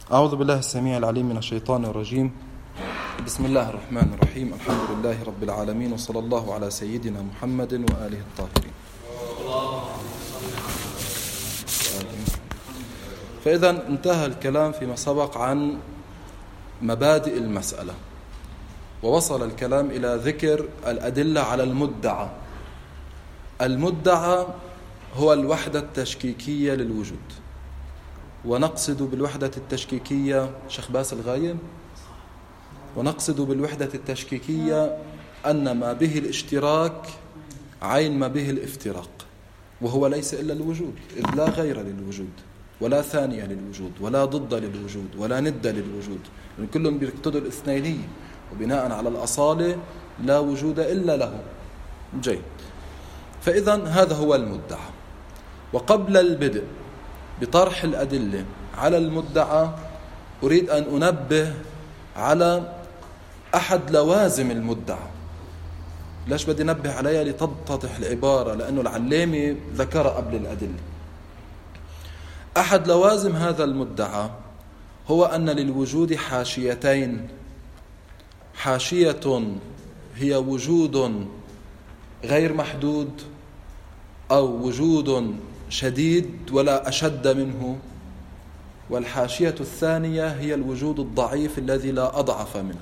أعوذ بالله السميع العليم من الشيطان الرجيم. بسم الله الرحمن الرحيم. الحمد لله رب العالمين، وصلى الله على سيدنا محمد وآله الطاهرين. فإذا انتهى الكلام فيما سبق عن مبادئ المسألة، ووصل الكلام إلى ذكر الأدلة على المدعى. المدعى هو الوحدة التشكيكية للوجود، ونقصد بالوحدة التشكيكية شيخ باسل غايم، ونقصد بالوحدة التشكيكية أن ما به الاشتراك عين ما به الافتراق، وهو ليس إلا الوجود، إذ لا غير للوجود ولا ثانية للوجود ولا ضد للوجود ولا ند للوجود، لأن كلهم بيقتضوا الاثنينية، وبناء على الأصالة لا وجود إلا له. جيد. فإذا هذا هو المدعى. وقبل البدء بطرح الأدلة على المدعى أريد أن أنبه على أحد لوازم المدعى. ليش بدي نبه عليها؟ لتتضح العبارة، لأنه العلامة ذكر قبل الأدلة. أحد لوازم هذا المدعى هو أن للوجود حاشيتين: حاشية هي وجود غير محدود أو وجود شديد ولا أشد منه، والحاشية الثانية هي الوجود الضعيف الذي لا أضعف منه،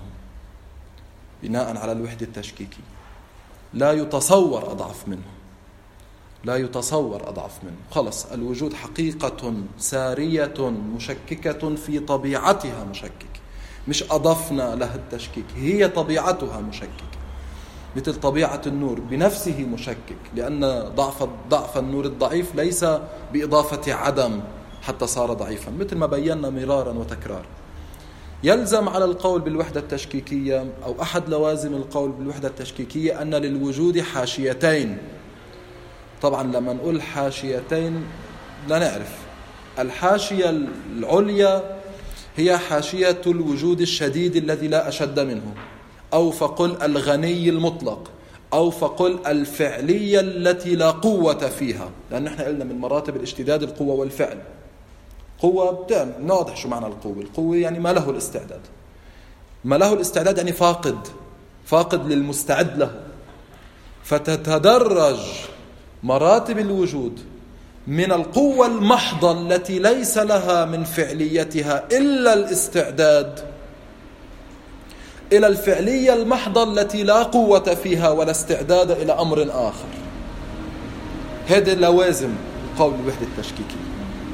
بناء على الوحدة التشكيكية. لا يتصور أضعف منه، لا يتصور أضعف منه. خلص، الوجود حقيقة سارية مشككة في طبيعتها مشككة، مش أضفنا لها التشكيك، هي طبيعتها مشككة، مثل طبيعة النور بنفسه مشكك، لأن ضعف النور الضعيف ليس بإضافة عدم حتى صار ضعيفا، مثل ما بينا مرارا وتكرارا. يلزم على القول بالوحدة التشكيكية، أو أحد لوازم القول بالوحدة التشكيكية، أن للوجود حاشيتين. طبعا لما نقول حاشيتين لا نعرف، الحاشية العليا هي حاشية الوجود الشديد الذي لا أشد منه، أو فقل الغني المطلق، أو فقل الفعلية التي لا قوة فيها، لأن احنا قلنا من مراتب الاشتداد القوة والفعل. قوة بتعمل، نوضح شو معنى القوة. القوة يعني ما له الاستعداد، ما له الاستعداد يعني فاقد للمستعد له. فتتدرج مراتب الوجود من القوة المحضة التي ليس لها من فعليتها إلا الاستعداد، إلى الفعلية المحضة التي لا قوة فيها ولا استعداد إلى أمر آخر. هذا لوازم قول الوحدة التشكيكية.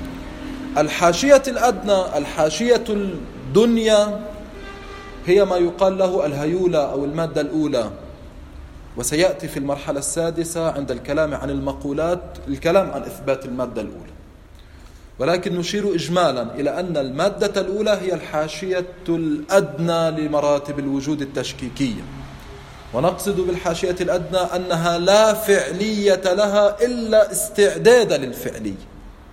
الحاشية الأدنى، الحاشية الدنيا، هي ما يقال له الهيولة أو المادة الأولى، وسيأتي في المرحلة السادسة عند الكلام عن المقولات الكلام عن إثبات المادة الأولى، ولكن نشير إجمالا إلى أن المادة الأولى هي الحاشية الأدنى لمراتب الوجود التشكيكية. ونقصد بالحاشية الأدنى أنها لا فعلية لها إلا استعداد للفعلية،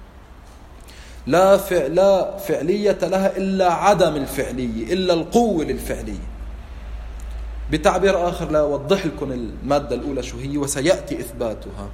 لا فعلية لها إلا عدم الفعلية، إلا القوة للفعلية. بتعبير آخر لا أوضح لكم المادة الأولى شو هي، وسيأتي إثباتها.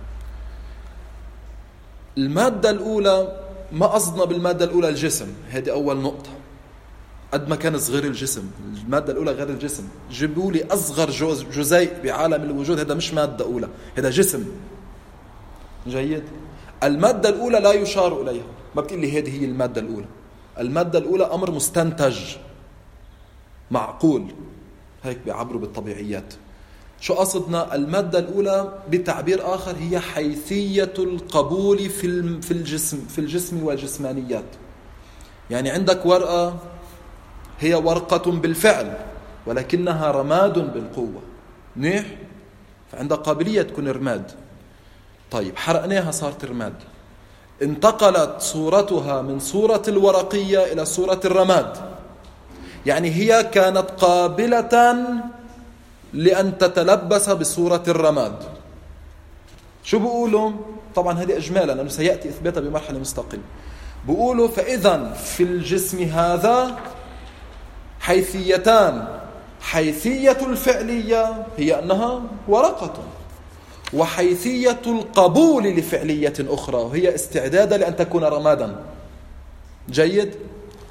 المادة الأولى، ما قصدنا بالمادة الأولى الجسم، هذه أول نقطة. قد ما كان صغير الجسم، المادة الأولى غير الجسم. جيبوا لي أصغر جزيء بعالم الوجود، هذا مش مادة أولى، هذا جسم. جيد. المادة الأولى لا يشار إليها، ما بتقول لي هذه هي المادة الأولى. المادة الأولى أمر مستنتج معقول، هيك بيعبروا بالطبيعيات. شو قصدنا؟ المادة الأولى بتعبير آخر هي حيثية القبول في الجسم والجسمانيات. يعني عندك ورقة هي ورقة بالفعل ولكنها رماد بالقوة، منيح؟ فعندها قابلية تكون رماد. طيب حرقناها صارت رماد، انتقلت صورتها من صورة الورقية إلى صورة الرماد، يعني هي كانت قابلة لأن تتلبس بصورة الرماد. شو بيقولوا؟ طبعا هذه إجمالا لأنه سيأتي إثباتها بمرحلة مستقلة. بيقولوا فإذا في الجسم هذا حيثيتان: حيثية الفعلية هي أنها ورقة، وحيثية القبول لفعلية أخرى وهي استعداد لأن تكون رمادا. جيد.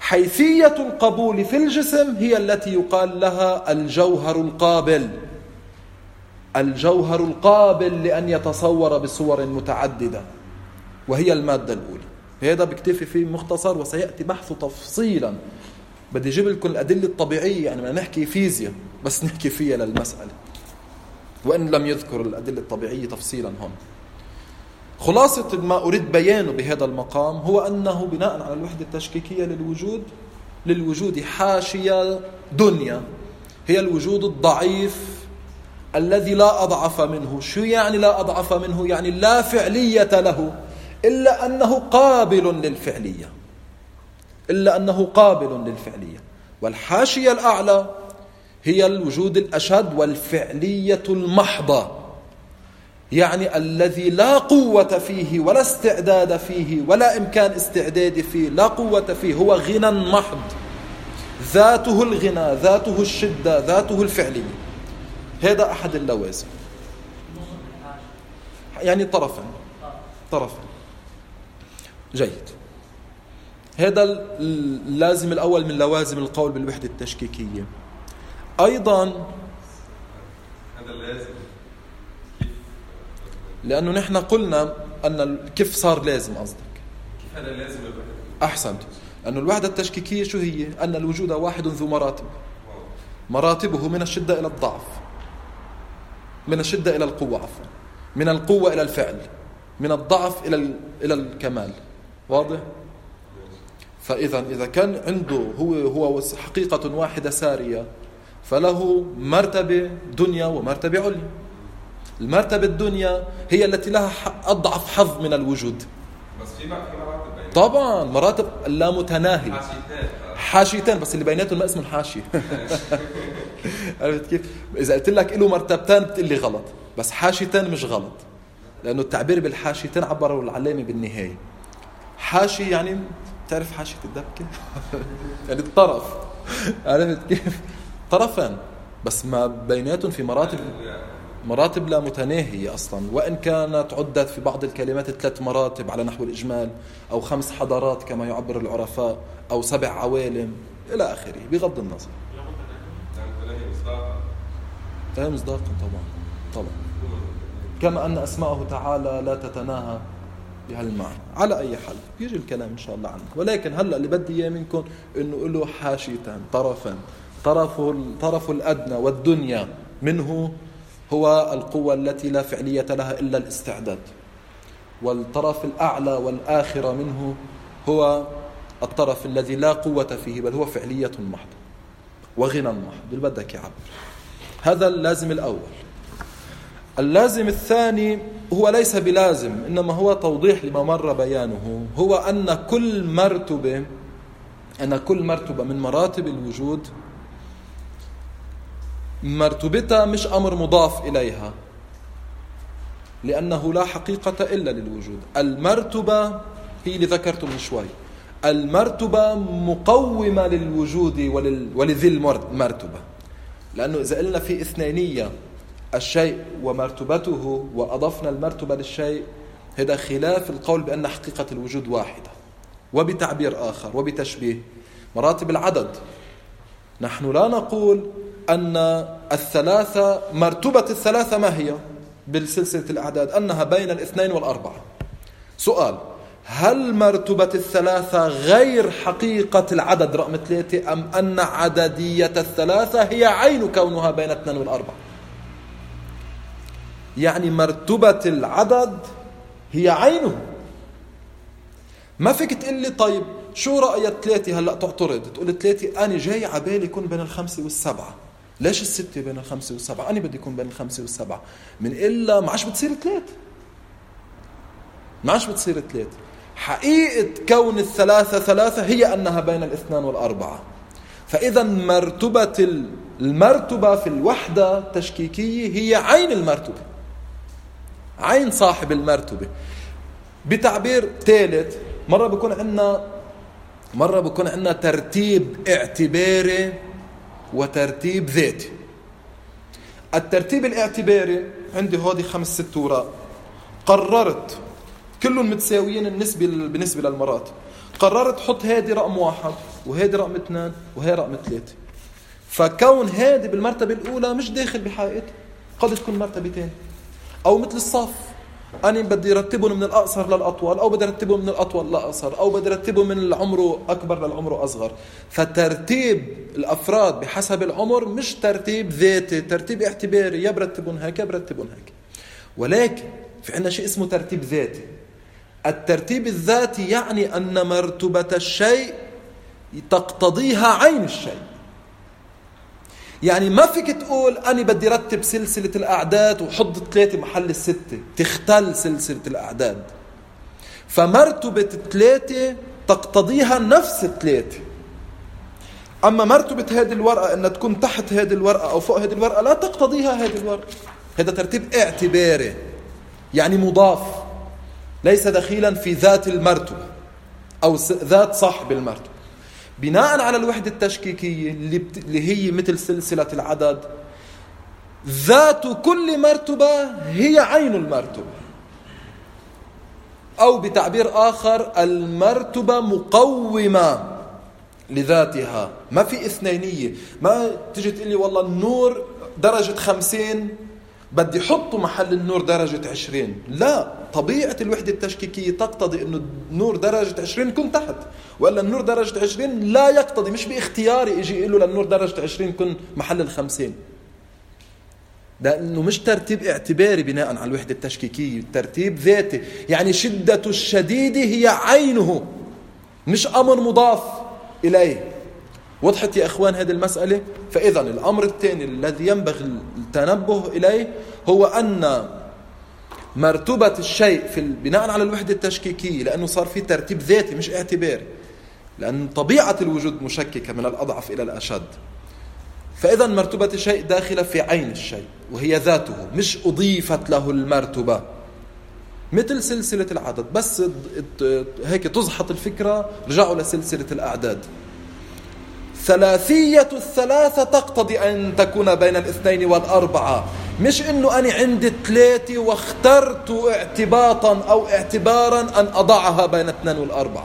حيثية القبول في الجسم هي التي يقال لها الجوهر القابل. الجوهر القابل لأن يتصور بصور متعددة، وهي المادة الأولى. هذا بكتفي فيه مختصر، وسيأتي بحثه تفصيلا. بدي أجيب لكم الأدلة الطبيعية، يعني ما نحكي فيزياء بس نحكي فيها للمسألة، وإن لم يذكر الأدلة الطبيعية تفصيلا هون. خلاصة ما أريد بيانه بهذا المقام هو أنه بناء على الوحدة التشكيكية للوجود حاشية دنيا، هي الوجود الضعيف الذي لا أضعف منه. شو يعني لا أضعف منه؟ يعني لا فعلية له، إلا أنه قابل للفعلية، والحاشية الأعلى هي الوجود الأشد والفعلية المحضة، يعني الذي لا قوة فيه ولا استعداد فيه ولا إمكان استعداد فيه، لا قوة فيه، هو غنى محض، ذاته الغنى، ذاته الشدة، ذاته الفعلية. هذا أحد اللوازم، يعني طرفا. جيد. هذا اللازم الأول من لوازم القول بالوحدة التشكيكية. أيضا هذا اللازم، لأنه نحن قلنا أن كيف صار لازم، قصدك كيف هذا لازم الوحدة؟ أحسنت. أن الوحدة التشكيكية شو هي؟ أن الوجود واحد ذو مراتب، مراتبه من الشدة إلى الضعف، من الشدة إلى القوة، عفوا، من القوة إلى الفعل، من الضعف إلى الكمال. واضح؟ فإذا إذا كان عنده هو حقيقة واحدة سارية، فله مرتبة دنيا ومرتبة عليا. المرتبة الدنيا هي التي لها أضعف حظ من الوجود. بس في مراتب، طبعا مراتب لا متناهي، حاشيتين بس اللي بيناتهم ما اسمه حاشية. عرفت كيف؟ إذا قلت لك له مرتبتين بتقول لي غلط، بس حاشيتين مش غلط، لأنه التعبير بالحاشيتين عبره العلامة بالنهاية. حاشي يعني تعرف حاشية الدبكة؟ يعني الطرف، عرفت كيف؟ طرفين بس ما بيناتهم في مراتب لا متناهية أصلا، وإن كانت عدت في بعض الكلمات 3 مراتب على نحو الإجمال، أو 5 حضارات كما يعبر العرفاء، أو 7 عوالم إلى آخره، بغض النظر. لا مصداقا طبعا، كما أن أسماءه تعالى لا تتناهى بهالمعنى. على أي حال يجي الكلام إن شاء الله عنه، ولكن هلأ اللي بدي إياه منكم إنه له حاشيتان، طرفا. طرف الأدنى والدنيا منه هو القوة التي لا فعلية لها إلا الاستعداد، والطرف الأعلى والآخر منه هو الطرف الذي لا قوة فيه بل هو فعلية محضة وغنى محض، اللي بدك يعبر. هذا اللازم الأول. اللازم الثاني هو ليس بلازم، إنما هو توضيح لما مر بيانه، هو أن كل مرتبة من مراتب الوجود مرتبتها مش أمر مضاف إليها، لأنه لا حقيقة إلا للوجود. المرتبة هي اللي ذكرته من شوي، المرتبة مقومة للوجود ولذي المرتبة، لأنه إذا قلنا في اثنينية الشيء ومرتبته وأضفنا المرتبة للشيء، هذا خلاف القول بأن حقيقة الوجود واحدة. وبتعبير آخر وبتشبيه مراتب العدد، نحن لا نقول أن الثلاثة مرتبة الثلاثة ما هي بالسلسلة الأعداد، أنها بين 2 و4. سؤال: هل مرتبة الثلاثة غير حقيقة العدد رقم 3، أم أن عددية الثلاثة هي عين كونها بين 2 و4؟ يعني مرتبة العدد هي عينه. ما فيك تقول لي طيب شو رأيك 3 هلأ تعترض تقول 3 أنا جاي عبالي يكون بين 5 و7، ليش 6 بين 5 و7؟ أنا بدي يكون بين 5 و7. من إلا ما عادش بتصير 3. حقيقة كون الثلاثة 3 هي أنها بين 2 و4. فإذا المرتبة في الوحدة التشكيكية هي عين المرتبة، عين صاحب المرتبة. بتعبير ثالث، مرة بكون عندنا ترتيب اعتباري وترتيب ذاتي. الترتيب الاعتباري عندي هودي 5 6 اوراق، قررت كلهم متساويين بالنسبة للمراتب، قررت حط هادي رقم 1 وهيدي رقم 2 وهي رقم 3. فكون هادي بالمرتبة الأولى مش داخل بحائط، قد تكون مرتبتين. أو مثل الصف، أنا بدي رتبهم من الأقصر للأطول، أو بدي رتبهم من الأطول للأقصر، أو بدي رتبهم من العمر أكبر للعمر أصغر. فترتيب الأفراد بحسب العمر مش ترتيب ذاتي، ترتيب اعتباري، يا برتبهم هيك يا برتبهم هيك. ولكن في عندنا شيء اسمه ترتيب ذاتي. الترتيب الذاتي يعني أن مرتبة الشيء تقتضيها عين الشيء. يعني ما فيك تقول أنا بدي رتب سلسلة الأعداد وحط 3 محل 6، تختل سلسلة الأعداد. فمرتبة 3 تقتضيها نفس 3. أما مرتبة هذه الورقة أن تكون تحت هذه الورقة أو فوق هذه الورقة لا تقتضيها هذه الورقة. هذا ترتيب اعتباري، يعني مضاف، ليس دخيلا في ذات المرتبة أو ذات صاحب المرتبة. بناء على الوحدة التشكيكية اللي هي مثل سلسلة العدد، ذات كل مرتبة هي عين المرتبة، أو بتعبير آخر المرتبة مقومة لذاتها. ما في اثنينية. ما تجي تقول لي والله النور درجة 50 بدي حطه محل النور درجة 20. لا، طبيعة الوحدة التشكيكية تقتضي أنه النور درجة 20 كن تحت، وإلا النور درجة 20 لا يقتضي، مش باختياري يجي يقول له للنور درجة 20 كن محل 50. ده أنه مش ترتيب اعتباري بناء على الوحدة التشكيكية، ترتيب ذاتي. يعني شدة الشديد هي عينه، مش أمر مضاف إليه. وضحت يا أخوان هذه المسألة؟ فإذا الأمر الثاني الذي ينبغي التنبه إليه هو أن مرتبة الشيء في بناء على الوحدة التشكيكية، لأنه صار في ترتيب ذاتي مش اعتباري، لأن طبيعة الوجود مشككة من الأضعف إلى الأشد. فإذا مرتبة الشيء داخلة في عين الشيء وهي ذاته، مش أضيفت له المرتبة مثل سلسلة العدد. بس هيك تزحط الفكرة، رجعوا لسلسلة الأعداد. ثلاثية الثلاثة تقتضي أن تكون بين 2 و4، مش إنه أنا عندي 3 واخترت اعتباطا أو اعتبارا أن أضعها بين 2 و4.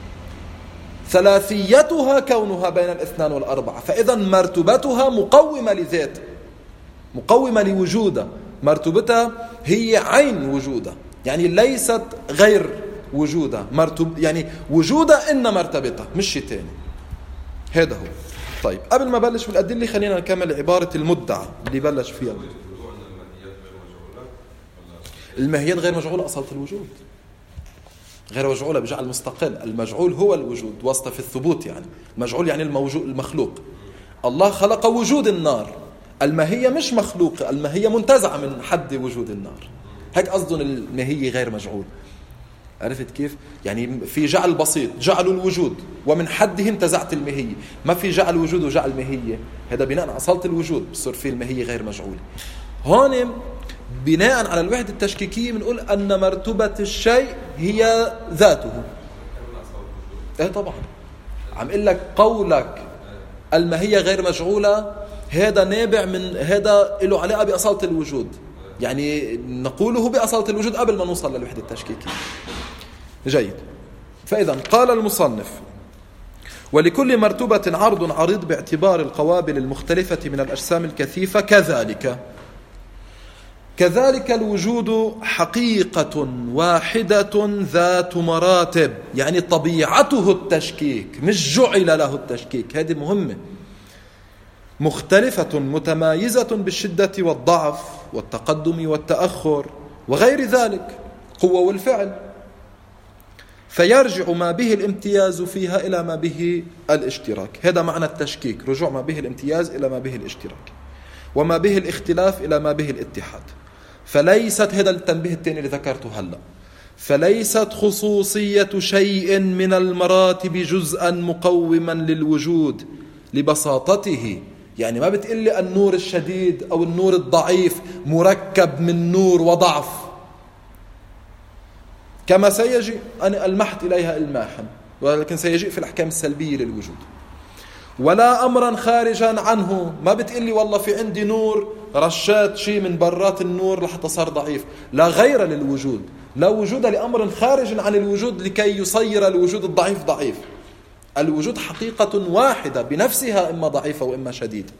ثلاثيتها كونها بين 2 و4. فإذا مرتبتها مقومة لذات، مقومة لوجودها. مرتبتها هي عين وجودها، يعني ليست غير وجودها. يعني وجودها إن مرتبتها، مش شيء تاني. هذا هو. طيب، قبل ما بلش بالأدلة خلينا نكمل عبارة المدعى اللي بلش فيها. الماهيات غير مجعولة أصالة الوجود، غير مجعولة بجعل مستقل. المجعول هو الوجود واسطة في الثبوت، يعني المجعول يعني المخلوق. الله خلق وجود النار، الماهية مش مخلوقة، الماهية منتزعة من حد وجود النار. هيك قصدهم الماهية غير مجعول. عرفت كيف؟ يعني في جعل بسيط، جعلوا الوجود ومن حده انتزعت الماهية. ما في جعل وجود وجعل ماهية، هذا بناء على أصالة الوجود بصير فيه الماهية غير مجعولة. هون بناء على الوحدة التشكيكية بنقول أن مرتبة الشيء هي ذاته. طبعا عم قل لك قولك الماهية غير مجعولة هذا نابع من هذا له علاقة بأصالة الوجود، يعني نقوله بأصالة الوجود قبل ما نوصل للوحدة التشكيكية. جيد. فإذا قال المصنف: ولكل مرتبة عرض عريض باعتبار القوابل المختلفة من الأجسام الكثيفة. كذلك الوجود حقيقة واحدة ذات مراتب، يعني طبيعته التشكيك مش جعل له التشكيك. هذه مهمة. مختلفة متمايزة بالشدة والضعف والتقدم والتأخر وغير ذلك، قوة والفعل. فيرجع ما به الامتياز فيها إلى ما به الاشتراك. هذا معنى التشكيك، رجوع ما به الامتياز إلى ما به الاشتراك، وما به الاختلاف إلى ما به الاتحاد. فليست، هذا التنبيه الثاني اللي ذكرته هلأ، فليست خصوصية شيء من المراتب جزءا مقوما للوجود لبساطته. يعني ما بتقلي النور الشديد أو النور الضعيف مركب من نور وضعف، كما سيجي أن ألمحت إليها إلماحا، ولكن سيجي في الأحكام السلبية للوجود. ولا أمرا خارجا عنه، ما بتقلي والله في عندي نور رشات شيء من برات النور لحتى صار ضعيف. لا غير للوجود، لا وجود لأمر خارج عن الوجود لكي يصير الوجود الضعيف ضعيف. الوجود حقيقة واحدة بنفسها، إما ضعيفة وإما شديدة،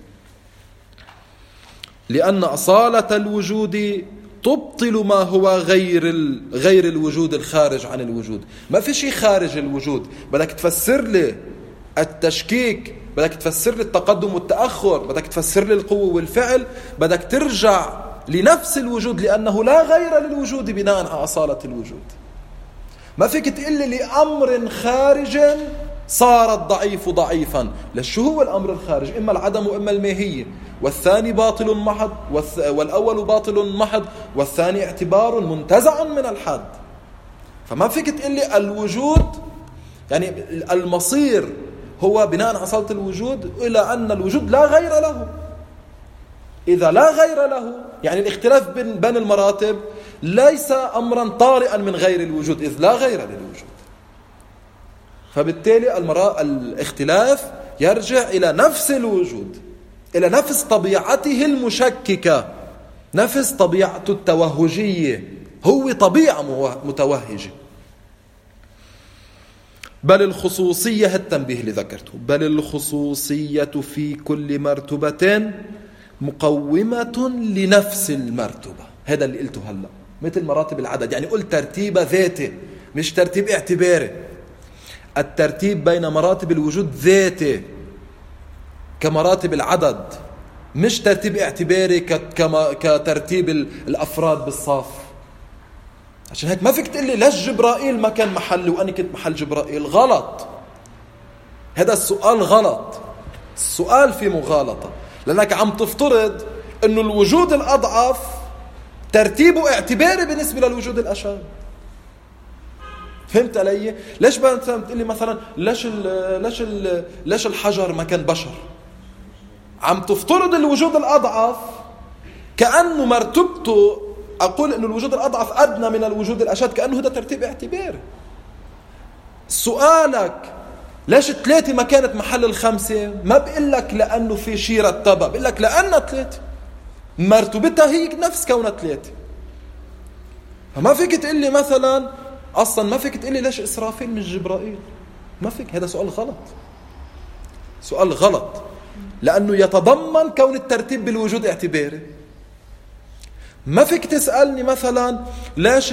لأن أصالة الوجود تبطل ما هو غير الوجود الخارج عن الوجود. ما في شيء خارج الوجود بدك تفسر لي التشكيك، بدك تفسر لي التقدم والتأخر، بدك تفسر لي القوة والفعل، بدك ترجع لنفس الوجود، لأنه لا غير للوجود بناء على أصالة الوجود. ما فيك تقول لي لأمر خارج صار الضعيف ضعيفا. شو هو الأمر الخارج؟ إما العدم وإما الماهية، والثاني باطل محض والأول باطل محض والثاني اعتبار منتزع من الحد. فما فيك تقول لي الوجود يعني المصير هو بناء على أصالة الوجود إلى أن الوجود لا غير له. إذا لا غير له يعني الاختلاف بين المراتب ليس أمرا طارئا من غير الوجود، إذ لا غير للوجود. فبالتالي الاختلاف يرجع إلى نفس الوجود، إلى نفس طبيعته المشككة، نفس طبيعته التوهجية، هو طبيعة متوهجة. بل الخصوصية، التنبيه اللي ذكرته، بل الخصوصية في كل مرتبة مقومة لنفس المرتبة. هذا اللي قلته هلأ، مثل مراتب العدد، يعني قلت ترتيب ذاتي مش ترتيب اعتباري. الترتيب بين مراتب الوجود ذاتي كمراتب العدد، مش ترتيب اعتباري كترتيب الأفراد بالصف. عشان هيك ما فيك تقول لي ليش جبرائيل ما كان محل وأنا كنت محل جبرائيل. غلط، هذا السؤال غلط، السؤال في مغالطة، لأنك عم تفترض أنه الوجود الأضعف ترتيبه اعتباري بالنسبة للوجود الأشد. فهمت علي؟ ليش بتقول لي مثلا ليش الحجر ما كان بشر؟ عم تفترض الوجود الأضعف كأنه مرتبته، أقول أنه الوجود الأضعف أدنى من الوجود الأشد، كأنه هذا ترتيب اعتباري. سؤالك ليش 3 ما كانت محل 5؟ ما بقول لك لأنه في شيء رتبها، بقول لك لأن 3 مرتبتها هي نفس كونها 3. فما فيك تقول لي مثلا أصلا ما فيك تقول لي ليش إسرافيل مش جبرائيل. ما فيك، هذا سؤال غلط، سؤال غلط، لأنه يتضمن كون الترتيب بالوجود اعتباري. ما فيك تسألني مثلا ليش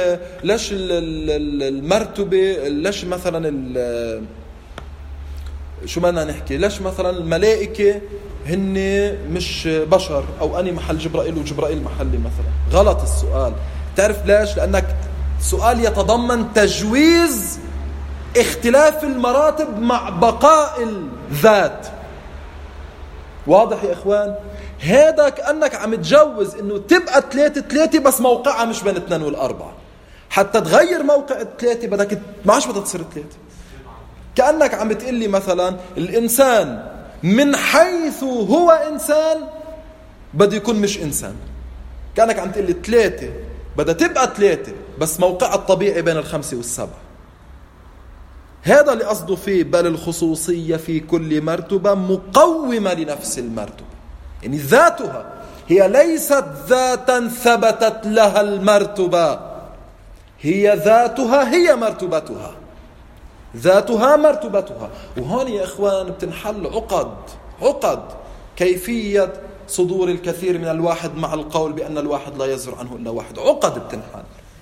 المرتبة، ليش مثلا شو بدنا نحكي، ليش مثلا الملائكة هن مش بشر، أو أني محل جبرائيل وجبرائيل محلي مثلا. غلط السؤال. تعرف ليش؟ لأنك سؤال يتضمن تجويز اختلاف المراتب مع بقاء الذات. واضح يا إخوان؟ هذا كأنك عم تجوز إنه تبقى 3 بس موقعها مش بين 2 و4. حتى تغير موقع 3 بدك ما عادش بدها تصير 3. كأنك عم تقول لي مثلا الإنسان من حيث هو إنسان بده يكون مش إنسان. كأنك عم تقول لي 3 بدها تبقى 3 بس موقعها الطبيعي بين 5 و7. هذا اللي قصده فيه بل الخصوصية في كل مرتبة مقومة لنفس المرتبة. يعني ذاتها هي ليست ذاتا ثبتت لها المرتبة، هي ذاتها هي مرتبتها، ذاتها مرتبتها. وهون يا إخوان بتنحل عقد كيفية صدور الكثير من الواحد مع القول بأن الواحد لا يصدر عنه إلا واحد. عقد بتنحل.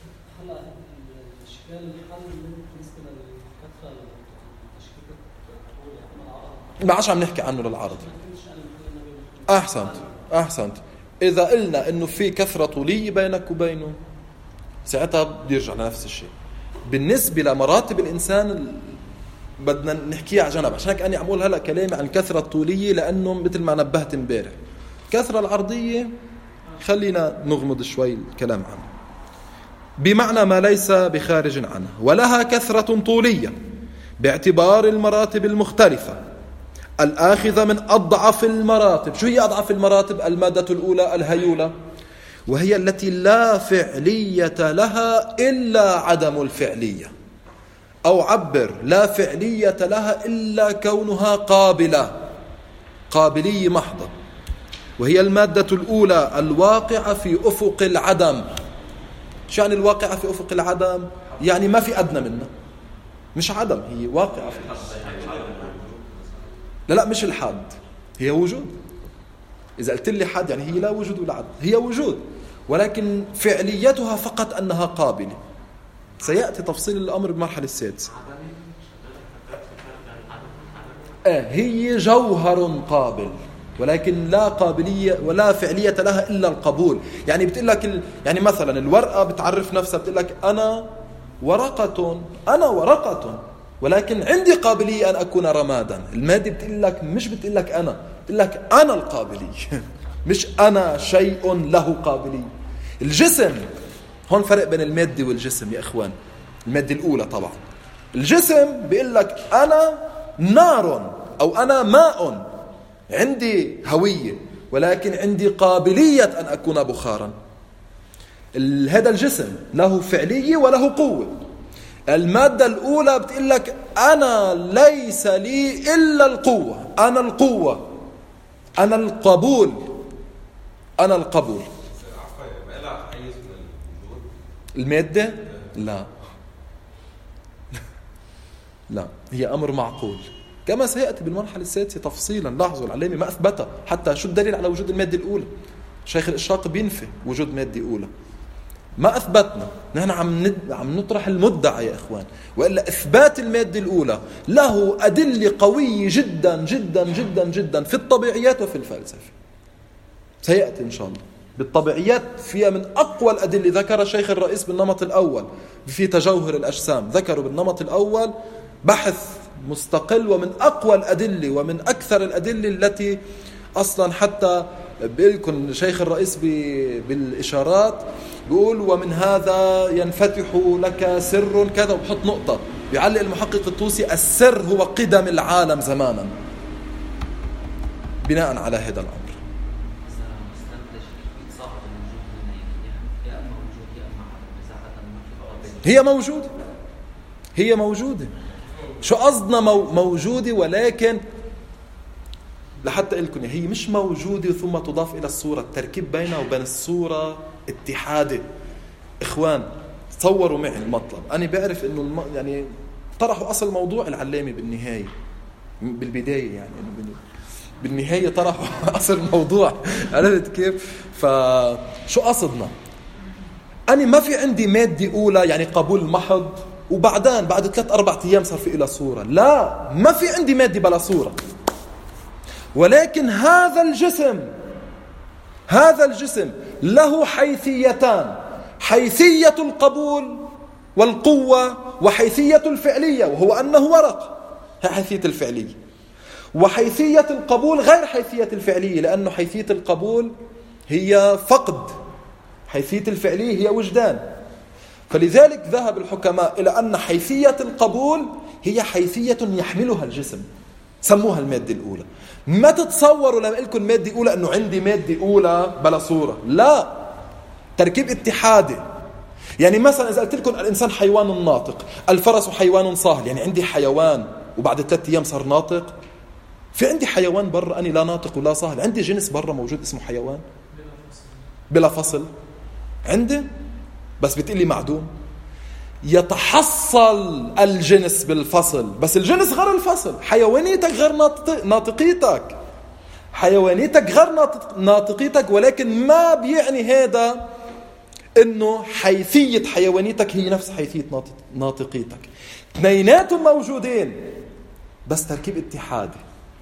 ما عادش عم نحكي عنه للعرض. أحسنت. إذا قلنا إنه في كثرة طولية بينك وبينه ساعتها بده يرجع لنفس الشيء. بالنسبة لمراتب الإنسان بدنا نحكيها على جنب. عشان هيك أنا عم أقول هلأ كلامي عن الكثرة الطولية، لأنه مثل ما نبهت امبارح الكثرة العرضية خلينا نغمض شوي الكلام عنه، بمعنى ما ليس بخارج عنه. ولها كثرة طولية باعتبار المراتب المختلفة الآخذة من أضعف المراتب. شو هي أضعف المراتب؟ المادة الأولى الهيولة، وهي التي لا فعلية لها إلا عدم الفعلية، أو عبر لا فعلية لها إلا كونها قابلية محضة. وهي المادة الأولى الواقعة في أفق العدم. شو يعني الواقعة في أفق العدم؟ يعني ما في أدنى منها، مش عدم، هي واقعة. لا مش الحد، هي وجود. إذا قلت لي حد يعني هي لا وجود ولا عدم، هي وجود، ولكن فعليتها فقط أنها قابلة. سيأتي تفصيل الأمر بالمرحلة السادسة. هي جوهر قابل، ولكن لا قابلية ولا فعلية لها إلا القبول. يعني بتقول لك يعني مثلا الورقة بتعرف نفسها، بتقول لك أنا ورقة، ولكن عندي قابلية أن أكون رمادا. المادة بتقول لك مش بتقول لك أنا، بتقول لك أنا القابلية مش أنا شيء له قابلية. الجسم، هون فرق بين المادة والجسم يا إخوان. المادة الأولى طبعا، الجسم بيقول لك أنا نار أو أنا ماء، عندي هوية، ولكن عندي قابلية أن أكون بخارا. هذا الجسم له فعلية وله قوة. المادة الأولى بتقول لك أنا ليس لي إلا القوة، أنا القوة، أنا القبول، أنا القبول. المادة لا هي أمر معقول، كما سيأتي بالمرحلة السادسة تفصيلا. لاحظوا العلامة ما أثبتها، حتى شو الدليل على وجود المادة الأولى؟ شيخ الإشراق بينفي وجود مادة أولى، ما أثبتنا. نحن عم نطرح المدعى يا إخوان، وإلا إثبات المادة الأولى له أدلة قوية جدا جدا جدا جدا في الطبيعيات وفي الفلسفة. سيأتي إن شاء الله. بالطبيعيات فيها من أقوى الأدلة، ذكر الشيخ الرئيس بالنمط الأول في تجوهر الأجسام، ذكروا بالنمط الأول بحث مستقل ومن أقوى الأدلة ومن أكثر الأدلة التي أصلا حتى بيقولكم شيخ الرئيس بالإشارات بيقول ومن هذا ينفتح لك سر كذا، وبحط نقطة، بيعلق المحقق الطوسي السر هو قدم العالم زمانا بناء على هذا الأمر. هي موجودة شو قصدنا موجودة، ولكن لحتى لكم هي مش موجودة ثم تضاف إلى الصورة. التركيب بينها وبين الصورة اتحادي. إخوان تصوروا معي المطلب. أنا بعرف إنه يعني طرحوا أصل موضوع العلامة بالنهاية، بالبداية يعني بالنهاية طرحوا أصل الموضوع. عرفت كيف؟ فشو قصدنا؟ أنا ما في عندي مادة أولى يعني قبول محض وبعدين بعد 3-4 أيام صار في إلى صورة. لا، ما في عندي مادة بلا صورة. ولكن هذا الجسم له حيثيتان، حيثية القبول والقوة، وحيثية الفعلية وهو أنه ورق، هي حيثية الفعلية. وحيثية القبول غير حيثية الفعلية، لأنه حيثية القبول هي فقد، حيثية الفعلية هي وجدان. فلذلك ذهب الحكماء إلى أن حيثية القبول هي حيثية يحملها الجسم، سموها المادة الأولى. ما تتصوروا لما أقول لكم مادة أولى أنه عندي مادة أولى بلا صورة، لا، تركيب اتحادي. يعني مثلا إذا قلت لكم الإنسان حيوان ناطق، الفرس حيوان صاهل، يعني عندي حيوان وبعد 3 أيام صار ناطق. في عندي حيوان برا أنا لا ناطق ولا صاهل، عندي جنس برا موجود اسمه حيوان بلا فصل عندي، بس بتقلي معدوم. يتحصل الجنس بالفصل، بس الجنس غير الفصل. حيوانيتك غير ناطقيتك، حيوانيتك غير ناطقيتك، ولكن ما بيعني هذا انه حيثية حيوانيتك هي نفس حيثية ناطقيتك. اثنيناتهم موجودين بس تركيب اتحادي.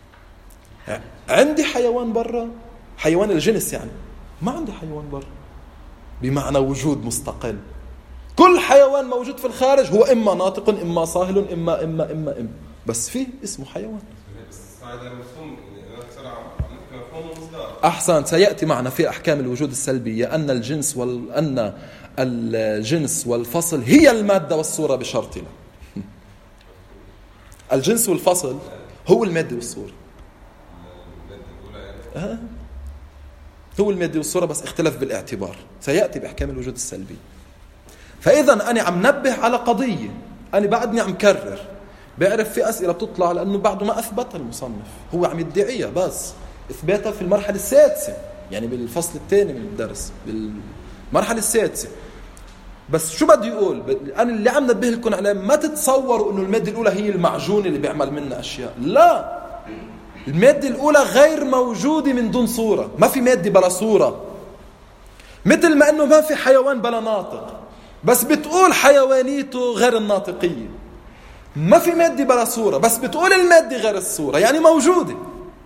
عندي حيوان برا، حيوان الجنس يعني، ما عندي حيوان برا بمعنى وجود مستقل. كل حيوان موجود في الخارج هو إما ناطق إما صاهل إما بس فيه اسمه حيوان. أحسن، سيأتي معنا في أحكام الوجود السلبية أن الجنس والفصل هي المادة والصورة بشرطنا. الجنس والفصل هو المادة والصورة، هو المادة والصورة، بس اختلف بالاعتبار. سيأتي بأحكام الوجود السلبي. فإذا أنا عم نبه على قضية، أنا بعدني عم كرر، بعرف في أسئلة بتطلع لأنه بعده ما أثبتها المصنف، هو عم يدعيها بس إثباتها في المرحلة السادسة، يعني بالفصل الثاني من الدرس، بالمرحلة السادسة. بس شو بدي يقول؟ أنا اللي عم نبه لكم عليه، ما تتصوروا إنه المادة الأولى هي المعجون اللي بيعمل منها أشياء. لا، المادة الأولى غير موجودة من دون صورة. ما في مادة بلا صورة، مثل ما إنه ما في حيوان بلا ناطق، بس بتقول حيوانيته غير الناطقية. ما في مادة بلا صورة، بس بتقول المادة غير الصورة، يعني موجودة.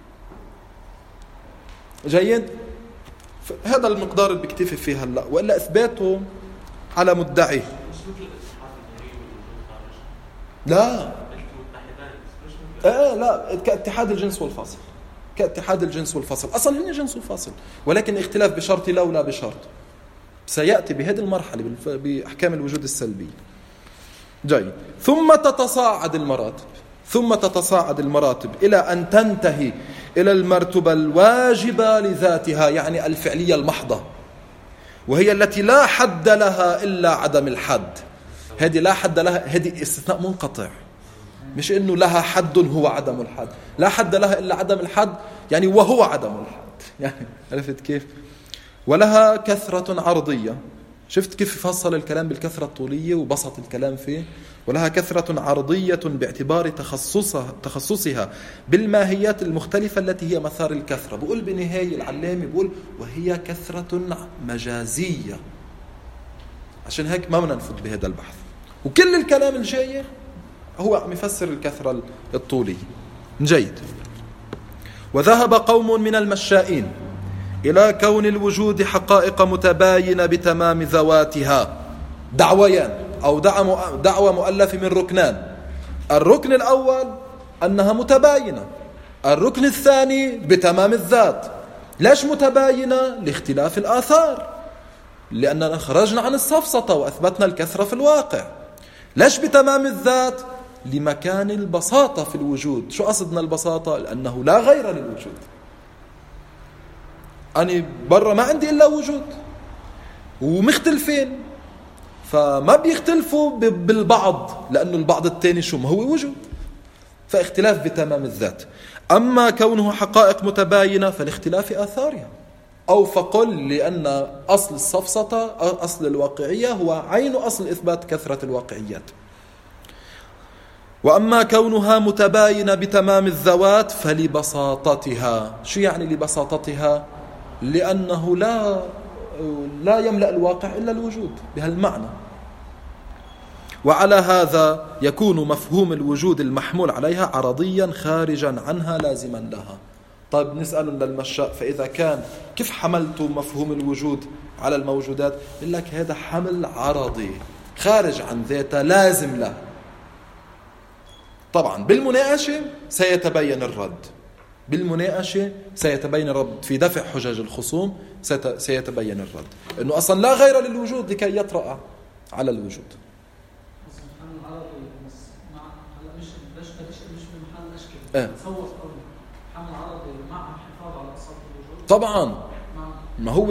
جيد؟ هذا المقدار اللي بكتفي فيه هلا، وإلا إثباته على مدعي. لا لا، كاتحاد الجنس والفصل، كاتحاد الجنس والفصل. أصلا هن جنس وفصل، ولكن اختلاف بشرط لا ولا بشرط سيأتي بهذه المرحلة بأحكام الوجود السلبي. جيد. ثم تتصاعد المراتب إلى أن تنتهي إلى المرتبة الواجبة لذاتها، يعني الفعلية المحضة، وهي التي لا حد لها إلا عدم الحد. هذه لا حد لها، هذه استثناء منقطع، مش إنه لها حد هو عدم الحد. لا حد لها إلا عدم الحد، يعني وهو عدم الحد. يعني عرفت كيف؟ ولها كثرة عرضية. شفت كيف فصل الكلام بالكثرة الطولية وبسط الكلام فيه؟ ولها كثرة عرضية باعتبار تخصصها بالماهيات المختلفة التي هي مثار الكثرة. بقول بنهاية العلامة، بقول وهي كثرة مجازية. عشان هيك ما بدنا نفوت بهذا البحث، وكل الكلام الجاي هو عم يفسر الكثرة الطولية. جيد. وذهب قوم من المشائين إلى كون الوجود حقائق متباينة بتمام ذواتها. دعويان أو دعوة مؤلفة من ركنان. الركن الأول أنها متباينة، الركن الثاني بتمام الذات. ليش متباينة؟ لاختلاف الآثار، لأننا خرجنا عن السفسطة وأثبتنا الكثرة في الواقع. ليش بتمام الذات؟ لمكان البساطة في الوجود. شو قصدنا البساطة؟ لأنه لا غير للوجود. أنا برا ما عندي إلا وجود، ومختلفين، فما بيختلفوا بالبعض، لأنه البعض الثاني شو ما هو وجود، فاختلاف بتمام الذات. أما كونه حقائق متباينة فالاختلاف آثارها، أو فقل لأن أصل السفسطة أصل الواقعية هو عين أصل إثبات كثرة الواقعيات. وأما كونها متباينة بتمام الذوات فلبساطتها. شو يعني لبساطتها؟ لأنه لا يملأ الواقع إلا الوجود بهالمعنى. وعلى هذا يكون مفهوم الوجود المحمول عليها عرضيا خارجا عنها لازما لها. طيب نسأل للمشاء، فإذا كان كيف حملت مفهوم الوجود على الموجودات؟ يقول لك هذا حمل عرضي خارج عن ذاته لازم له. طبعا بالمناقشة سيتبين الرد، بالمناقشة سيتبين الرد، في دفع حجج الخصوم سيتبين الرد، إنه أصلا لا غير للوجود لكي يطرأ على الوجود. طبعا ما هو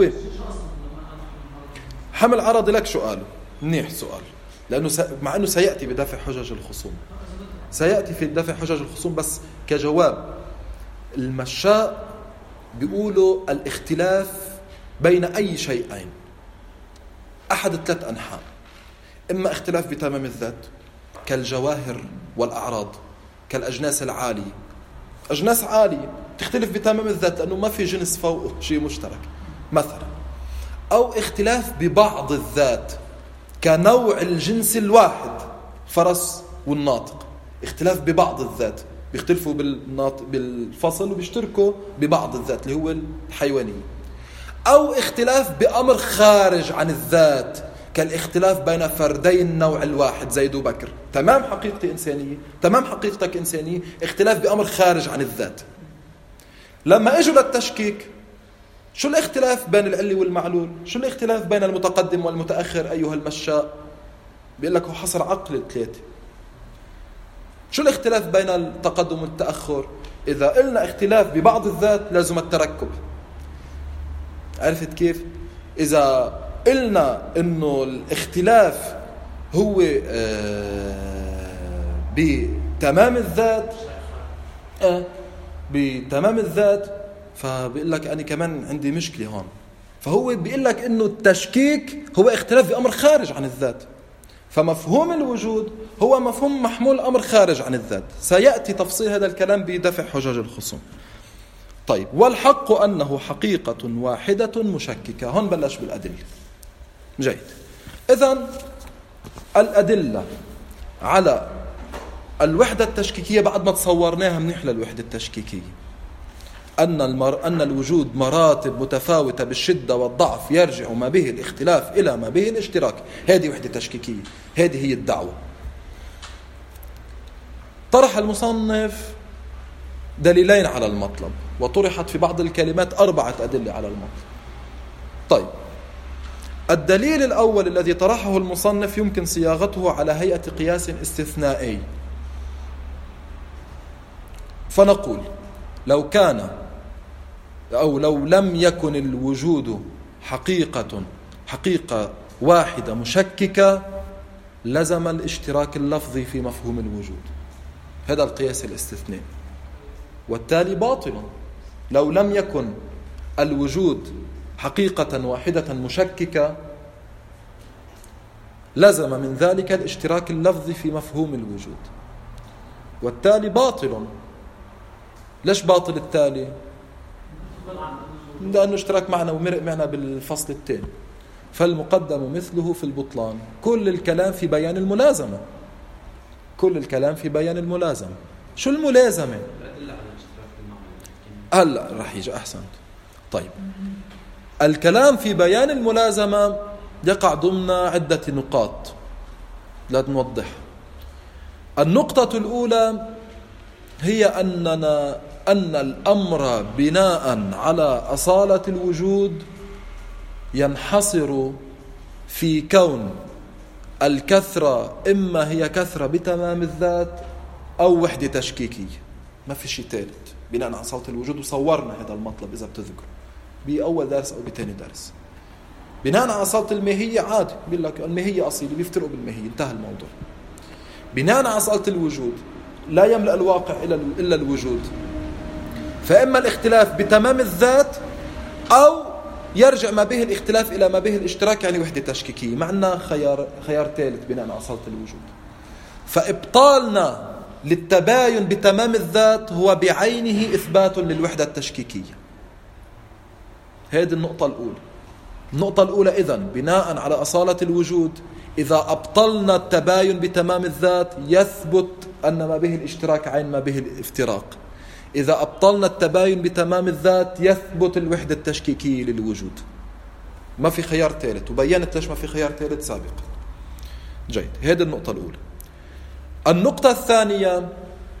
حمل عرضي. لك شو قاله؟ منيح سؤال، لأنه مع أنه سيأتي بدفع حجج الخصوم، سيأتي في دفع حجج الخصوم، بس كجواب المشاء بيقولوا الاختلاف بين أي شيئين أحد ثلاث أنحاء. إما اختلاف بتمام الذات كالجواهر والأعراض، كالأجناس العالية، أجناس عالية تختلف بتمام الذات لأنه ما في جنس فوقه شيء مشترك مثلا. أو اختلاف ببعض الذات كنوع الجنس الواحد، فرس والناطق، اختلاف ببعض الذات، بيختلفوا بالفصل وبيشتركوا ببعض الذات اللي هو الحيوانية. أو اختلاف بأمر خارج عن الذات كالاختلاف بين فردي النوع الواحد زيد وبكر، تمام حقيقتي إنسانية، تمام حقيقتك إنسانية، اختلاف بأمر خارج عن الذات. لما اجوا للتشكيك، شو الاختلاف بين العلي والمعلول؟ شو الاختلاف بين المتقدم والمتأخر أيها المشاء؟ بيقول لك هو حصر عقل الثلاثة. شو الاختلاف بين التقدم والتأخر؟ إذا قلنا اختلاف ببعض الذات لازم التركب. عرفت كيف؟ إذا قلنا إنه الاختلاف هو بتمام الذات، بتمام الذات، فبيقول لك أنا كمان عندي مشكلة هون، فهو بيقول لك إنه التشكيك هو اختلاف بأمر خارج عن الذات. فمفهوم الوجود هو مفهوم محمول أمر خارج عن الذات. سيأتي تفصيل هذا الكلام بدفع حجج الخصوم. طيب، والحق أنه حقيقة واحدة مشككة. هون بلش بالأدلة. جيد. إذن الأدلة على الوحدة التشكيكية بعد ما تصورناها منيح للوحدة التشكيكية، أن الوجود مراتب متفاوتة بالشدة والضعف يرجع ما به الاختلاف إلى ما به الاشتراك. هذه وحدة تشكيكية، هذه هي الدعوة. طرح المصنف دليلين على المطلب، وطرحت في بعض الكلمات 4 أدلة على المطلب. طيب، الدليل الأول الذي طرحه المصنف يمكن صياغته على هيئة قياس استثنائي. فنقول لو كان أو لو لم يكن الوجود حقيقة واحدة مشككة لزم الاشتراك اللفظي في مفهوم الوجود. هذا القياس الاستثنائي، والتالي باطل. لو لم يكن الوجود حقيقة واحدة مشككة لزم من ذلك الاشتراك اللفظي في مفهوم الوجود، والتالي باطل. ليش باطل التالي؟ لأنه اشتراك معنا ومرق معنا بالفصل الثاني. فالمقدم مثله في البطلان. كل الكلام في بيان الملازمة. كل الكلام في بيان الملازمة. شو الملازمة؟ هلا رح يجي. أحسنت. طيب، الكلام في بيان الملازمة يقع ضمن عدة نقاط لا نوضح. النقطة الأولى هي أن الأمر بناء على أصالة الوجود ينحصر في كون الكثرة إما هي كثرة بتمام الذات أو وحدة تشكيكية. ما في شيء ثالث بناء على أصالة الوجود، وصورنا هذا المطلب إذا بتذكر بأول درس أو بثاني درس. بناء على أصالة الماهية عادي، بيقول لك الماهية أصيلة، بيفترقوا بالماهية، انتهى الموضوع. بناء على أصالة الوجود لا يملأ الواقع إلا الوجود، فإما الاختلاف بتمام الذات أو يرجع ما به الاختلاف إلى ما به الاشتراك، يعني وحدة تشكيكية. معنا خيار ثالث بناء على أصالة الوجود. فإبطالنا للتباين بتمام الذات هو بعينه إثبات للوحدة التشكيكية. هذه النقطة الأولى. النقطة الأولى إذن بناء على أصالة الوجود إذا أبطلنا التباين بتمام الذات يثبت أن ما به الاشتراك عين ما به الافتراق. إذا أبطلنا التباين بتمام الذات يثبت الوحدة التشكيكية للوجود. ما في خيار ثالث، وبينت ليش ما في خيار ثالث سابقا. جيد. هذه النقطة الأولى. النقطة الثانية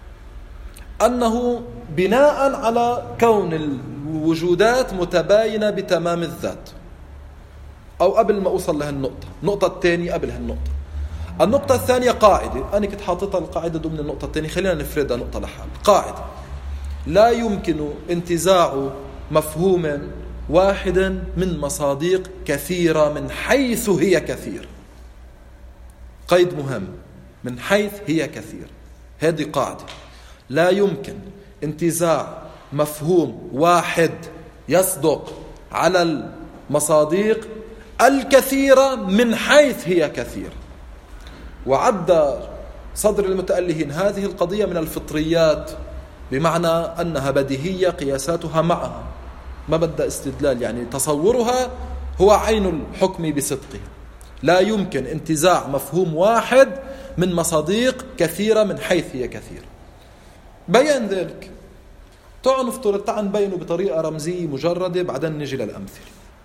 أنه بناء على كون الوجودات متباينة بتمام الذات، أو قبل ما أوصل لهالنقطة، النقطة الثانية قبل هالنقطة. النقطة الثانية قاعدة، أنا كنت حاططها القاعدة ضمن النقطة الثانية، خلينا نفردها نقطة لحال. قاعدة: لا يمكن انتزاع مفهوم واحد من مصادق كثيرة من حيث هي كثير. قيد مهم: من حيث هي كثير. هذه قاعدة. لا يمكن انتزاع مفهوم واحد يصدق على المصادق الكثيرة من حيث هي كثير. وعد صدر المتألهين هذه القضية من الفطريات، بمعنى أنها بديهية قياساتها معها، ما بدها استدلال، يعني تصورها هو عين الحكم بصدقها. لا يمكن انتزاع مفهوم واحد من مصادق كثيرة من حيث هي كثير. بيان ذلك. تعال نفترض، تعال نبينه بطريقة رمزية مجردة، بعدين نجي للأمثلة.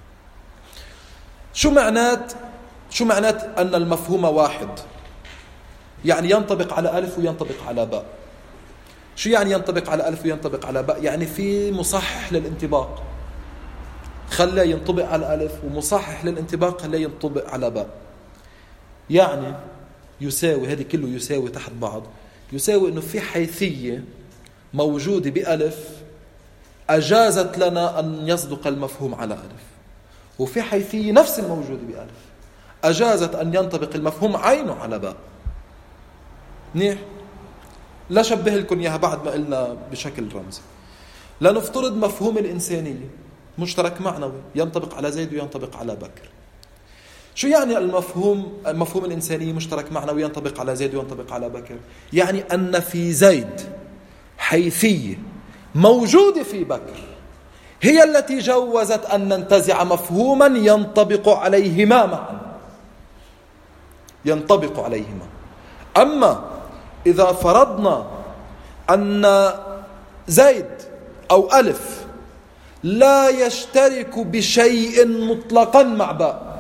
شو معنات أن المفهوم واحد؟ يعني ينطبق على ألف وينطبق على باء. شو يعني ينطبق على ألف وينطبق على باء؟ يعني في مصحح للانطباق خلاه ينطبق على ألف، ومصحح للانطباق خلاه ينطبق على باء. يعني يساوي، هذه كله يساوي تحت بعض، يساوي أنه في حيثية موجودة بألف أجازت لنا أن يصدق المفهوم على ألف، وفي حيثية نفس الموجودة بألف أجازت أن ينطبق المفهوم عينه على باء. منيح؟ لا شبه لكم إياها بعد ما قلنا بشكل رمزي. لنفترض مفهوم الإنسانية. مشترك معنوي ينطبق على زيد وينطبق على بكر. شو يعني المفهوم الإنساني مشترك معنوي ينطبق على زيد وينطبق على بكر؟ يعني أن في زيد حيثية موجودة في بكر هي التي جوزت أن ننتزع مفهوما ينطبق عليهما معا، ينطبق عليهما. أما إذا فرضنا أن زيد أو ألف لا يشترك بشيء مطلقا مع باء،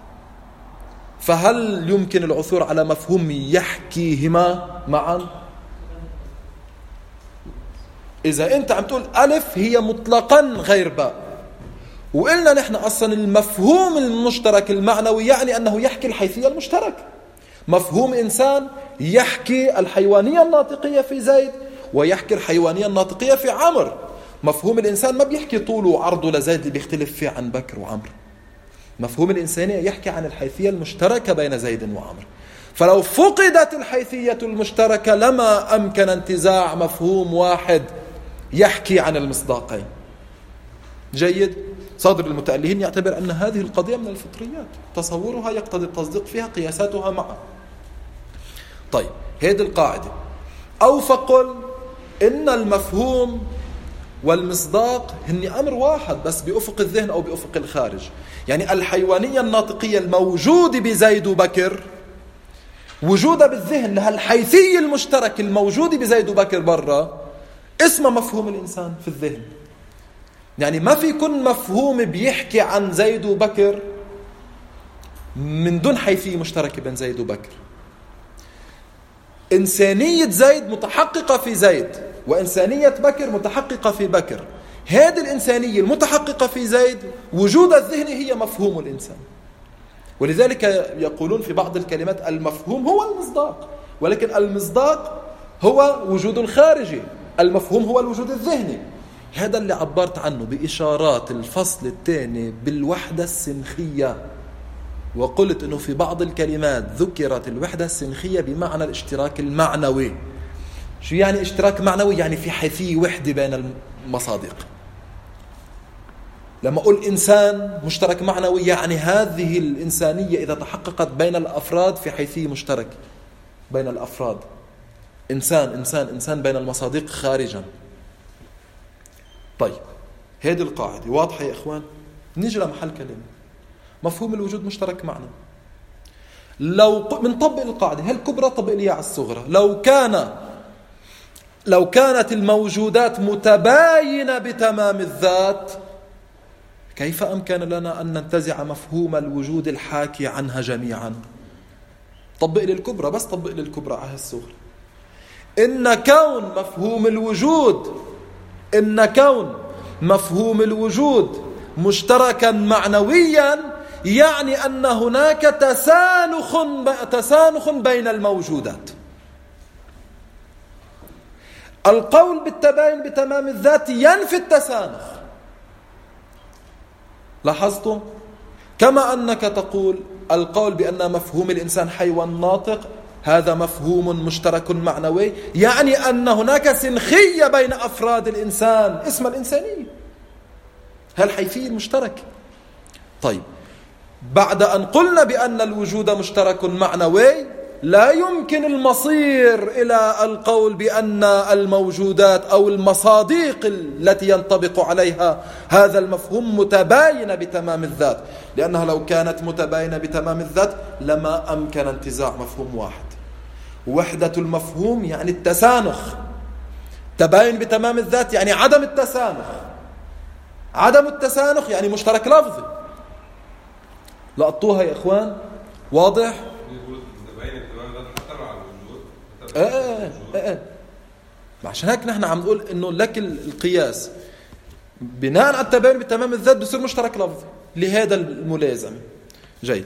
فهل يمكن العثور على مفهوم يحكيهما معا؟ إذا أنت عم تقول ألف هي مطلقا غير باء، وقلنا نحن أصلا المفهوم المشترك المعنوي يعني أنه يحكي الحيثية المشتركة. مفهوم إنسان يحكي الحيوانية الناطقية في زيد ويحكي الحيوانية الناطقية في عمرو. مفهوم الإنسان ما بيحكي طوله وعرضه لزيد اللي بيختلف فيه عن بكر وعمرو. مفهوم الإنسانية يحكي عن الحيثية المشتركة بين زيد وعمرو. فلو فقدت الحيثية المشتركة لما أمكن انتزاع مفهوم واحد يحكي عن المصداقين. جيد. صادر المتألهين يعتبر أن هذه القضية من الفطريات، تصورها يقتضي التصديق فيها، قياساتها معا. طيب هذه القاعدة. أو فقل إن المفهوم والمصداق هن أمر واحد بس بأفق الذهن أو بأفق الخارج. يعني الحيوانية الناطقية الموجودة بزيد وبكر وجودها بالذهن لها الحيثية المشتركة الموجودة بزيد وبكر برا اسمها مفهوم الإنسان في الذهن. يعني ما في كل مفهوم بيحكي عن زيد وبكر من دون حيثية مشتركة بين زيد وبكر. إنسانية زيد متحققة في زيد وإنسانية بكر متحققة في بكر. هذه الإنسانية المتحققة في زيد وجود الذهني هي مفهوم الإنسان. ولذلك يقولون في بعض الكلمات المفهوم هو المصداق، ولكن المصداق هو وجود الخارجي، المفهوم هو الوجود الذهني. هذا اللي عبرت عنه بإشارات الفصل الثاني بالوحدة السنخية، وقلت أنه في بعض الكلمات ذكرت الوحدة السنخية بمعنى الاشتراك المعنوي. شو يعني اشتراك معنوي؟ يعني في حيثية وحدة بين المصادق. لما أقول إنسان مشترك معنوي يعني هذه الإنسانية إذا تحققت بين الأفراد في حيثية مشتركة بين الأفراد. إنسان بين المصادق خارجا. طيب هذه القاعدة واضحة يا إخوان؟ نيجي لمحل كلمة مفهوم الوجود مشترك معنا. لو منطبق القاعدة هل الكبرى طبق لي على الصغرى. لو كانت الموجودات متباينة بتمام الذات كيف أمكن لنا أن ننتزع مفهوم الوجود الحاكي عنها جميعا؟ طبق لي الكبرى، بس طبق لي الكبرى على الصغرى. إن كون مفهوم الوجود مشتركا معنويا يعني أن هناك تسانخ بين الموجودات. القول بالتباين بتمام الذات ينفي التسانخ. لاحظتم؟ كما أنك تقول القول بأن مفهوم الإنسان حيوان ناطق هذا مفهوم مشترك معنوي يعني أن هناك سنخية بين أفراد الإنسان اسمها الإنسانية، هالحيثية المشتركة. طيب بعد أن قلنا بأن الوجود مشترك معنوي لا يمكن المصير إلى القول بأن الموجودات أو المصادق التي ينطبق عليها هذا المفهوم متباينة بتمام الذات، لأنها لو كانت متباينة بتمام الذات لما أمكن انتزاع مفهوم واحد. وحدة المفهوم يعني التسانخ، تباين بتمام الذات يعني عدم التسانخ، عدم التسانخ يعني مشترك لفظي. لقطوها يا إخوان؟ واضح؟ عشان هيك نحن عم نقول انه لك القياس بناء على التباين بتمام الذات بصير مشترك لفظي لهذا الملازمه. جيد.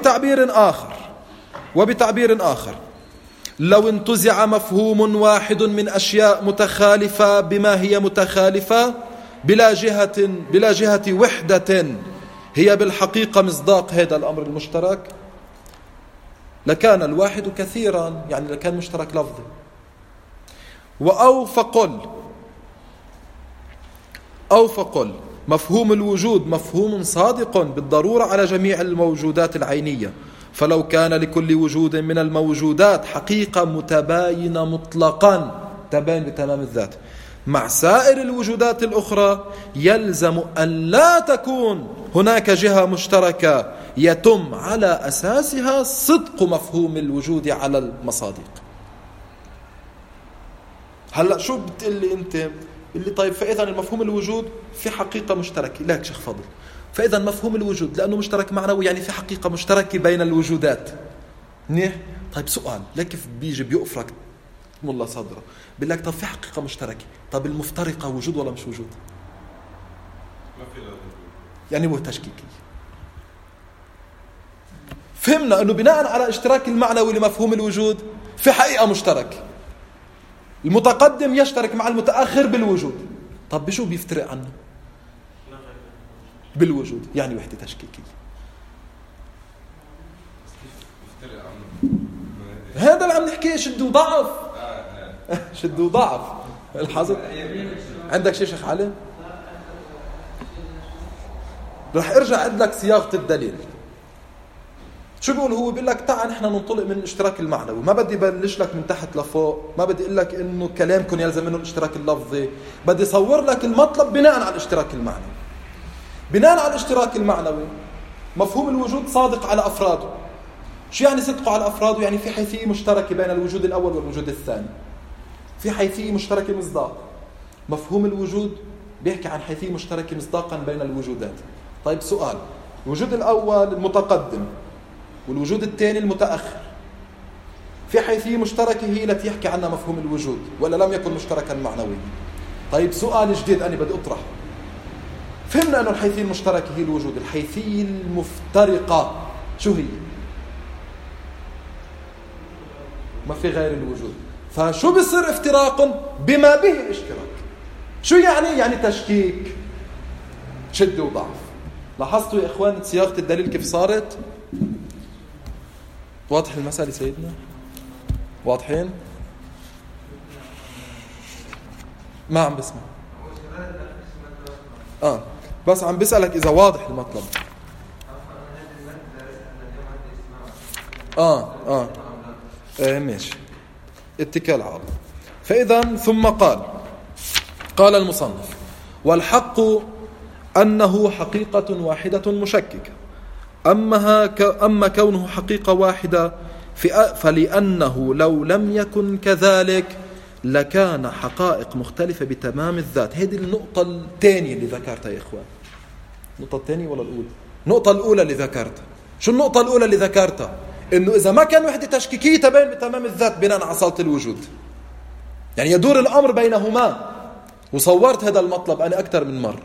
وبتعبير آخر لو انتزع مفهوم واحد من أشياء متخالفة بما هي متخالفة بلا جهة وحدة هي بالحقيقة مصداق هذا الأمر المشترك لكان الواحد كثيرا، يعني لكان مشترك لفظي. أو فقل مفهوم الوجود مفهوم صادق بالضرورة على جميع الموجودات العينية، فلو كان لكل وجود من الموجودات حقيقة متباينة مطلقا تباين بتمام الذات مع سائر الوجودات الأخرى، يلزم أن لا تكون هناك جهة مشتركة يتم على أساسها صدق مفهوم الوجود على المصادق. هلأ شو بتقلي أنت؟ اللي طيب فإذا المفهوم الوجود في حقيقة مشتركة. لا شيخ فضل، فإذا مفهوم الوجود لأنه مشترك معنوي يعني في حقيقة مشتركة بين الوجودات. منيح. طيب سؤال، لا كيف بيجي بيقفرك ملا صدره بيقول لك طب في حقيقة مشتركة، طب المفترقة وجود ولا مش وجود؟ ما في يعني مو تشكيكي. فهمنا أنه بناء على اشتراك المعنوي لمفهوم الوجود في حقيقة مشترك، المتقدم يشترك مع المتأخر بالوجود. طب بشو بيفترق عنه؟ بالوجود، يعني وحدة تشكيكية. هذا اللي عم نحكيه، شد وضعف. شد وضعف. الحظر. عندك شيء شيخ علي؟ رح ارجع عد لك صياغة الدليل. شو بيقول هو؟ بيقول لك تعال نحن ننطلق من الاشتراك المعنوي، ما بدي بلش لك من تحت لفوق، ما بدي اقول لك انه كلامكم يلزم منه الاشتراك اللفظي، بدي صور لك المطلب بناء على الاشتراك المعنوي. بناء على الاشتراك المعنوي مفهوم الوجود صادق على افراده. شو يعني صدقه على افراده؟ يعني في حيثية مشتركة بين الوجود الاول والوجود الثاني، في حيثية مشتركة مصداق. مفهوم الوجود بيحكي عن حيثية مشتركة مصداقا بين الوجودات. طيب سؤال، الوجود الاول المتقدم والوجود الثاني المتأخر، في حيثية مشتركة هي التي يحكي عنها مفهوم الوجود ولا لم يكن مشتركا معنويا؟ طيب سؤال جديد أنا بدي أطرح. فهمنا أنه الحيثية المشتركة هي الوجود، الحيثية المفترقة شو هي؟ ما في غير الوجود. فشو بصير افتراق بما به اشتراك؟ شو يعني؟ يعني تشكيك، شد وضعف. لاحظتوا يا إخوان صياغة الدليل كيف صارت؟ واضح المسألة سيدنا؟ واضحين؟ ما عم بسمع. بس عم بسألك إذا واضح المطلب. ماشي، اتكال على الله. فإذا ثم قال المصنف: والحق أنه حقيقة واحدة مشككة، أما كونه حقيقة واحدة فلأنه لو لم يكن كذلك لكان حقائق مختلفة بتمام الذات. هذه النقطة الثانية اللي ذكرتها يا إخوان. النقطة الثانية ولا الأولى؟ النقطة الأولى اللي ذكرتها. شو النقطة الأولى اللي ذكرتها؟ إنه إذا ما كان وحدة تشكيكية تبين بتمام الذات بناء على أصالة الوجود، يعني يدور الأمر بينهما. وصورت هذا المطلب أنا أكثر من مرة.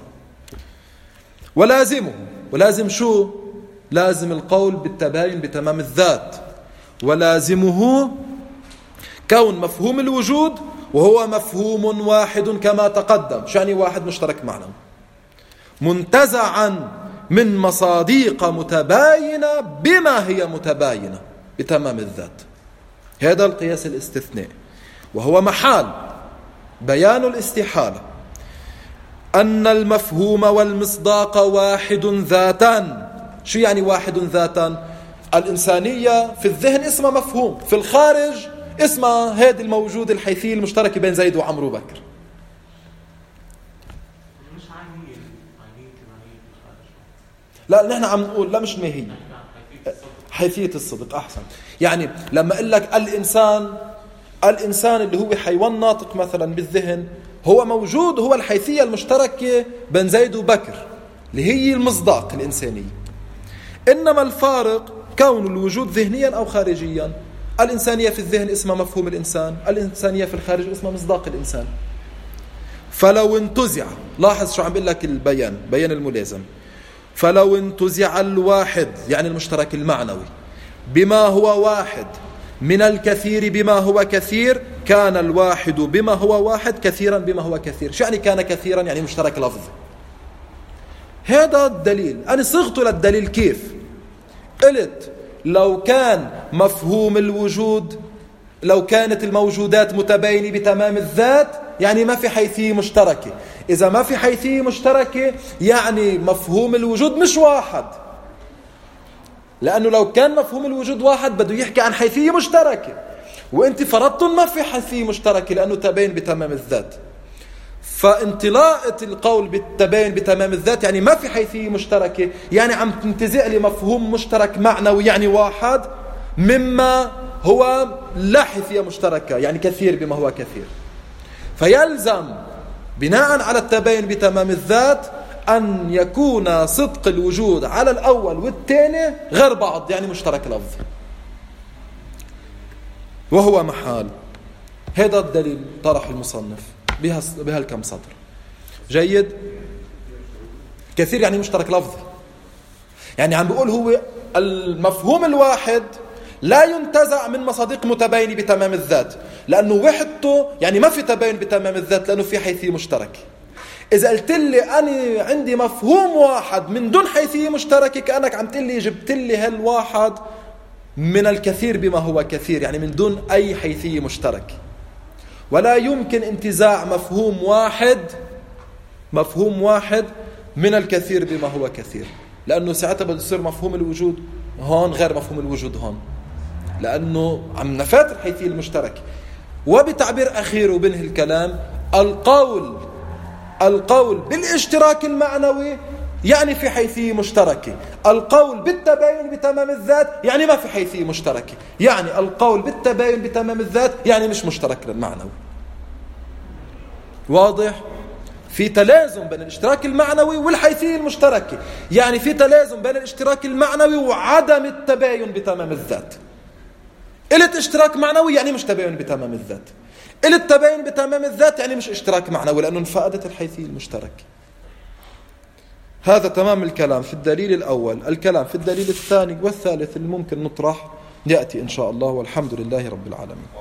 ولازم شو؟ لازم القول بالتباين بتمام الذات، ولازمه كون مفهوم الوجود وهو مفهوم واحد كما تقدم. شو يعني واحد؟ مشترك معنا، منتزعا من مصادق متباينة بما هي متباينة بتمام الذات. هذا القياس الاستثناء، وهو محال بيان الاستحالة أن المفهوم والمصداق واحد ذاتا. شو يعني واحد ذاتا؟ الإنسانية في الذهن اسمها مفهوم، في الخارج اسمها هذه الموجود الحيثية المشتركة بين زيد وعمرو وبكر. مش عينية لا نحن عم نقول لا مش ماهية، حيثية الصدق. أحسن. يعني لما أقول لك الإنسان اللي هو حيوان ناطق مثلا بالذهن هو موجود، هو الحيثية المشتركة بين زيد وبكر اللي هي المصداق الإنساني. إنما الفارق كون الوجود ذهنيا أو خارجيا. الإنسانية في الذهن اسمها مفهوم الإنسان، الإنسانية في الخارج اسمها مصداق الإنسان. فلو انتزع، لاحظ شو عم بقول لك البيان، بيان الملازم. فلو انتزع الواحد يعني المشترك المعنوي بما هو واحد من الكثير بما هو كثير، كان الواحد بما هو واحد كثيرا بما هو كثير. شو يعني كان كثيرا؟ يعني مشترك لفظي. هذا الدليل. أنا صغته للدليل كيف؟ قلت لو كان مفهوم الوجود، لو كانت الموجودات متباينة بتمام الذات، يعني ما في حيثية مشتركة، إذا ما في حيثية مشتركة يعني مفهوم الوجود مش واحد، لأنه لو كان مفهوم الوجود واحد بده يحكي عن حيثية مشتركة، وانت فرضتم ما في حيثية مشتركة لأنه تباين بتمام الذات. فانطلاقة القول بالتباين بتمام الذات يعني ما في حيثية مشتركة، يعني عم تنتزع لي مفهوم مشترك معنوي يعني واحد، مما هو لا حيثية مشتركة يعني كثير بما هو كثير. فيلزم بناء على التباين بتمام الذات أن يكون صدق الوجود على الأول والثاني غير بعض، يعني مشترك لفظي، وهو محال. هذا الدليل طرح المصنف بهالكم سطر. جيد. كثير يعني مشترك لفظي، يعني عم بيقول هو المفهوم الواحد لا ينتزع من مصادق متباينة بتمام الذات، لأنه وحدته يعني ما في تباين بتمام الذات لأنه في حيثية مشتركة. إذا قلت لي أنا عندي مفهوم واحد من دون حيثية مشتركة كأنك عم تقول لي جبت لي هالواحد من الكثير بما هو كثير، يعني من دون أي حيثية مشتركة. ولا يمكن انتزاع مفهوم واحد من الكثير بما هو كثير، لأنه ساعتها بده يصير مفهوم الوجود هون غير مفهوم الوجود هون، لأنه عم نفات الحيثية المشتركة. وبتعبير أخير وبنهي الكلام، القول بالاشتراك المعنوي يعني في حيثية مشتركة، القول بالتباين بتمام الذات يعني ما في حيثية مشتركة، يعني القول بالتباين بتمام الذات يعني مش مشترك للمعنوي. واضح؟ في تلازم بين الاشتراك المعنوي والحيثية المشتركة، يعني في تلازم بين الاشتراك المعنوي وعدم التباين بتمام الذات. قلت اشتراك معنوي يعني مش تباين بتمام الذات، قلت تباين بتمام الذات يعني مش اشتراك معنوي لأنه انفقدت الحيثية المشتركة. هذا تمام الكلام في الدليل الأول. الكلام في الدليل الثاني والثالث اللي ممكن نطرح يأتي إن شاء الله، والحمد لله رب العالمين.